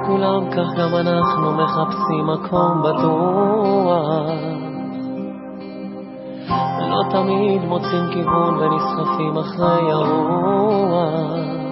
כולם, כך גם אנחנו מחפשים מקום בטוח. לא תמיד מוצאים כיוון ונסחפים אחרי הרוח.